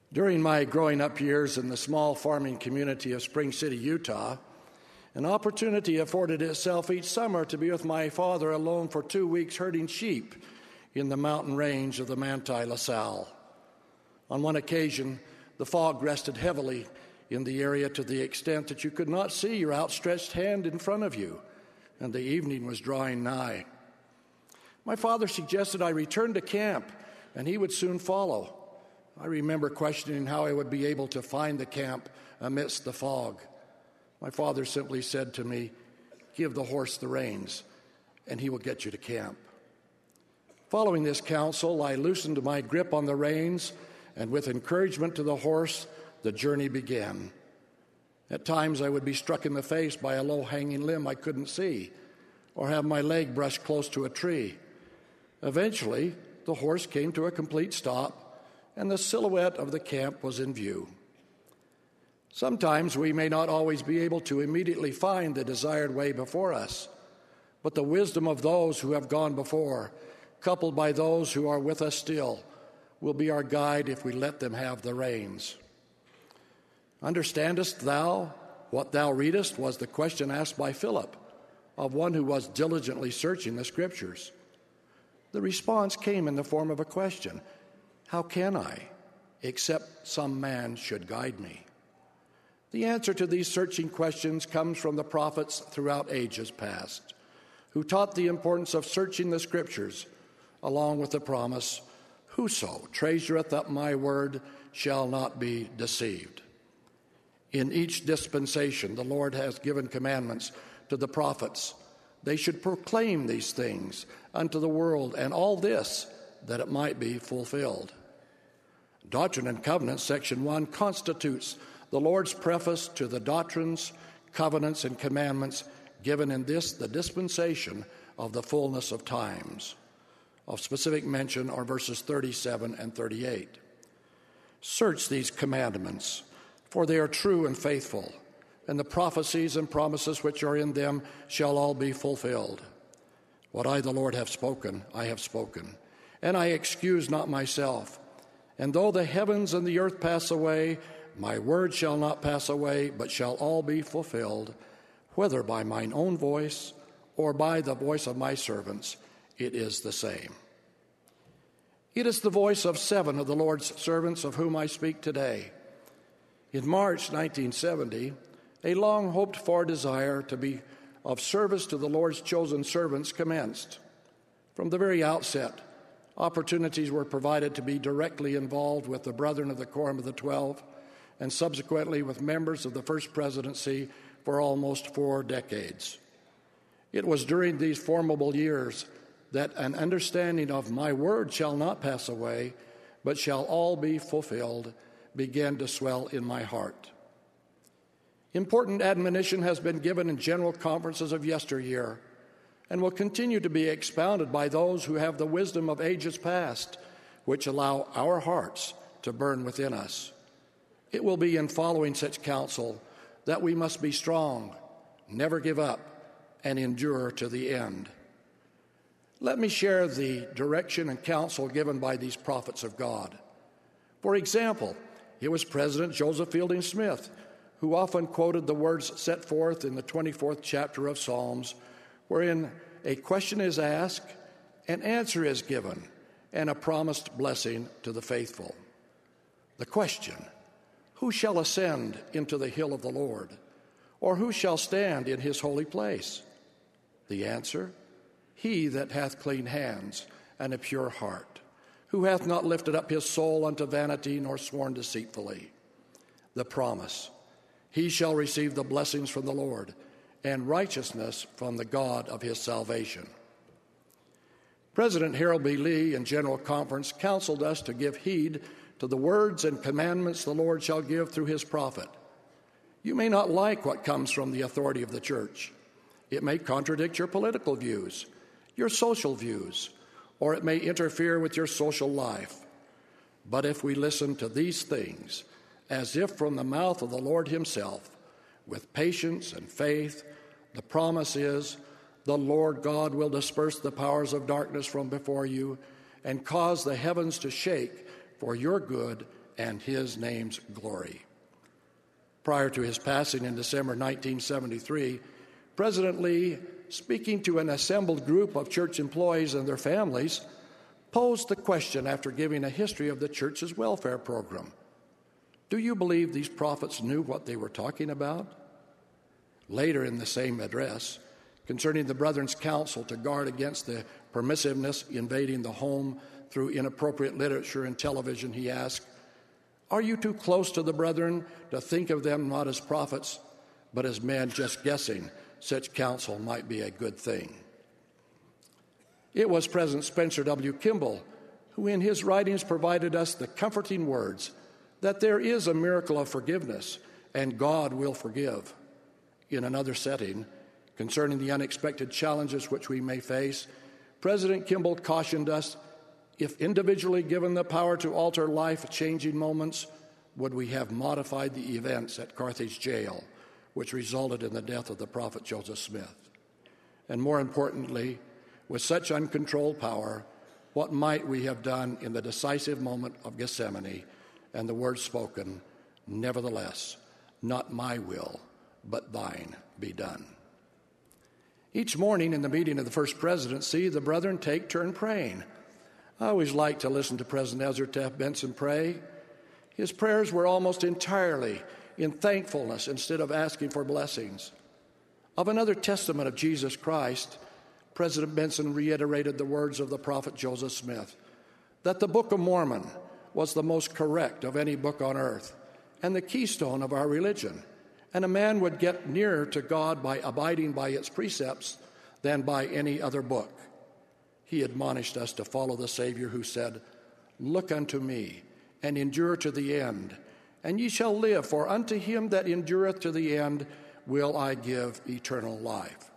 During my growing up years in the small farming community of Spring City, Utah, an opportunity afforded itself each summer to be with my father alone for 2 weeks herding sheep in the mountain range of the Manti La Salle. On one occasion, the fog rested heavily in the area to the extent that you could not see your outstretched hand in front of you, and the evening was drawing nigh. My father suggested I return to camp, and he would soon follow. I remember questioning how I would be able to find the camp amidst the fog. My father simply said to me, "Give the horse the reins, and he will get you to camp." Following this counsel, I loosened my grip on the reins, and with encouragement to the horse, the journey began. At times, I would be struck in the face by a low-hanging limb I couldn't see, or have my leg brushed close to a tree. Eventually, the horse came to a complete stop, and the silhouette of the camp was in view. Sometimes we may not always be able to immediately find the desired way before us, but the wisdom of those who have gone before, coupled by those who are with us still, will be our guide if we let them have the reins. "Understandest thou what thou readest?" was the question asked by Philip of one who was diligently searching the Scriptures. The response came in the form of a question: "How can I, except some man should guide me?" The answer to these searching questions comes from the prophets throughout ages past, who taught the importance of searching the Scriptures, along with the promise, "Whoso treasureth up my word shall not be deceived." In each dispensation, the Lord has given commandments to the prophets. They should proclaim these things unto the world, and all this that it might be fulfilled. Doctrine and Covenants, Section 1, constitutes the Lord's preface to the doctrines, covenants, and commandments given in this, the dispensation of the fullness of times. Of specific mention are verses 37 and 38. "Search these commandments, for they are true and faithful, and the prophecies and promises which are in them shall all be fulfilled. What I, the Lord, have spoken, I have spoken, and I excuse not myself. And though the heavens and the earth pass away, my word shall not pass away, but shall all be fulfilled, whether by mine own voice or by the voice of my servants, it is the same." It is the voice of 7 of the Lord's servants of whom I speak today. In March 1970, a long-hoped-for desire to be of service to the Lord's chosen servants commenced. From the very outset, opportunities were provided to be directly involved with the brethren of the Quorum of the 12, and subsequently with members of the First Presidency for almost 4 decades. It was during these formidable years that an understanding of "my word shall not pass away, but shall all be fulfilled" began to swell in my heart. Important admonition has been given in general conferences of yesteryear, and will continue to be expounded by those who have the wisdom of ages past, which allow our hearts to burn within us. It will be in following such counsel that we must be strong, never give up, and endure to the end. Let me share the direction and counsel given by these prophets of God. For example, it was President Joseph Fielding Smith who often quoted the words set forth in the 24th chapter of Psalms, wherein a question is asked, an answer is given, and a promised blessing to the faithful. The question: who shall ascend into the hill of the Lord? Or who shall stand in his holy place? The answer: he that hath clean hands and a pure heart, who hath not lifted up his soul unto vanity nor sworn deceitfully. The promise: he shall receive the blessings from the Lord and righteousness from the God of his salvation. President Harold B. Lee in General Conference counseled us to give heed to the words and commandments the Lord shall give through his prophet. You may not like what comes from the authority of the church. It may contradict your political views, your social views, or it may interfere with your social life. But if we listen to these things as if from the mouth of the Lord himself, with patience and faith, the promise is, the Lord God will disperse the powers of darkness from before you and cause the heavens to shake for your good and his name's glory. Prior to his passing in December 1973, President Lee, speaking to an assembled group of church employees and their families, posed the question after giving a history of the church's welfare program. Do you believe these prophets knew what they were talking about? Later in the same address, concerning the Brethren's counsel to guard against the permissiveness invading the home through inappropriate literature and television, he asked, "Are you too close to the Brethren to think of them not as prophets, but as men just guessing such counsel might be a good thing?" It was President Spencer W. Kimball who in his writings provided us the comforting words that there is a miracle of forgiveness and God will forgive. In another setting, concerning the unexpected challenges which we may face, President Kimball cautioned us, if individually given the power to alter life-changing moments, would we have modified the events at Carthage jail, which resulted in the death of the prophet Joseph Smith? And more importantly, with such uncontrolled power, what might we have done in the decisive moment of Gethsemane and the words spoken, "Nevertheless, not my will, but thine be done"? Each morning in the meeting of the First Presidency, the brethren take turn praying. I always liked to listen to President Ezra Taft Benson pray. His prayers were almost entirely in thankfulness instead of asking for blessings. Of another testament of Jesus Christ, President Benson reiterated the words of the prophet Joseph Smith, that the Book of Mormon was the most correct of any book on earth and the keystone of our religion, and a man would get nearer to God by abiding by its precepts than by any other book. He admonished us to follow the Savior who said, "Look unto me, and endure to the end, and ye shall live, for unto him that endureth to the end will I give eternal life."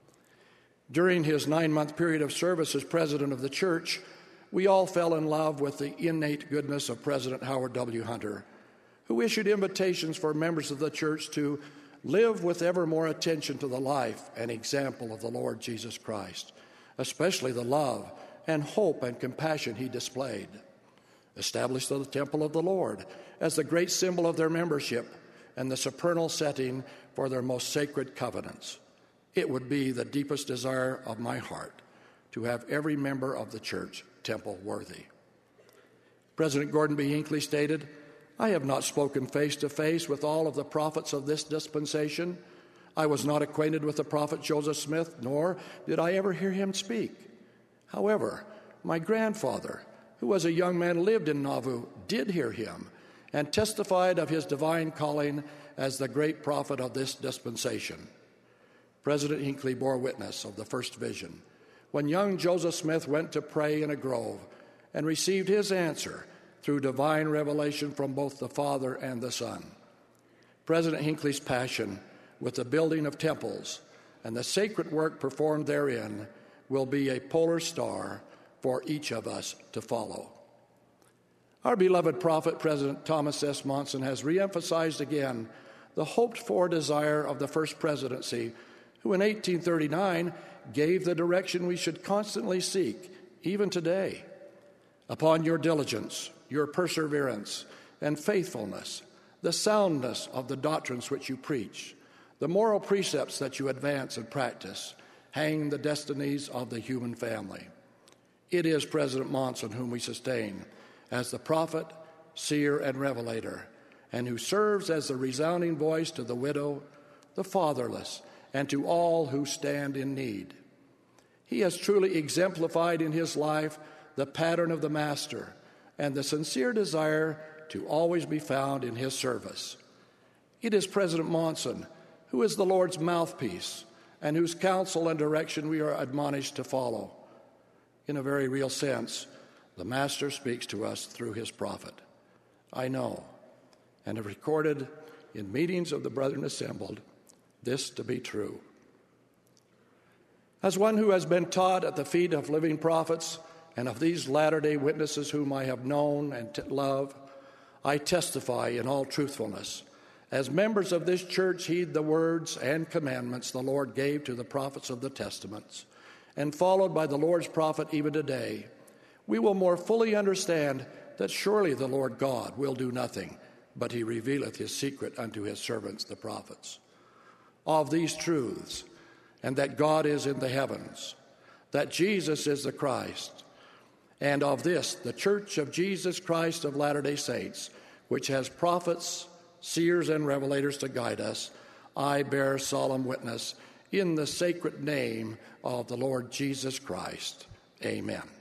During his 9-month period of service as president of the church, we all fell in love with the innate goodness of President Howard W. Hunter, who issued invitations for members of the church to live with ever more attention to the life and example of the Lord Jesus Christ, especially the love and hope and compassion he displayed. Establish the temple of the Lord as the great symbol of their membership and the supernal setting for their most sacred covenants. It would be the deepest desire of my heart to have every member of the church temple worthy. President Gordon B. Hinckley stated, "I have not spoken face to face with all of the prophets of this dispensation. I was not acquainted with the prophet Joseph Smith, nor did I ever hear him speak. However, my grandfather, who was a young man lived in Nauvoo, did hear him and testified of his divine calling as the great prophet of this dispensation." President Hinckley bore witness of the first vision when young Joseph Smith went to pray in a grove and received his answer through divine revelation from both the Father and the Son. President Hinckley's passion with the building of temples and the sacred work performed therein will be a polar star for each of us to follow. Our beloved prophet, President Thomas S. Monson, has reemphasized again the hoped-for desire of the First Presidency, who in 1839 gave the direction we should constantly seek, even today. Upon your diligence, your perseverance, and faithfulness, the soundness of the doctrines which you preach, the moral precepts that you advance and practice, hang the destinies of the human family. It is President Monson whom we sustain as the prophet, seer, and revelator, and who serves as the resounding voice to the widow, the fatherless, and to all who stand in need. He has truly exemplified in his life the pattern of the Master and the sincere desire to always be found in his service. It is President Monson who is the Lord's mouthpiece and whose counsel and direction we are admonished to follow. In a very real sense, the Master speaks to us through his prophet. I know and have recorded in meetings of the brethren assembled this to be true. As one who has been taught at the feet of living prophets and of these latter-day witnesses whom I have known and love, I testify in all truthfulness. As members of this church heed the words and commandments the Lord gave to the prophets of the Testaments, and followed by the Lord's prophet even today, we will more fully understand that surely the Lord God will do nothing, but he revealeth his secret unto his servants the prophets. Of these truths, and that God is in the heavens, that Jesus is the Christ, and of this the Church of Jesus Christ of Latter-day Saints, which has prophets, seers, and revelators to guide us, I bear solemn witness in the sacred name of the Lord Jesus Christ. Amen.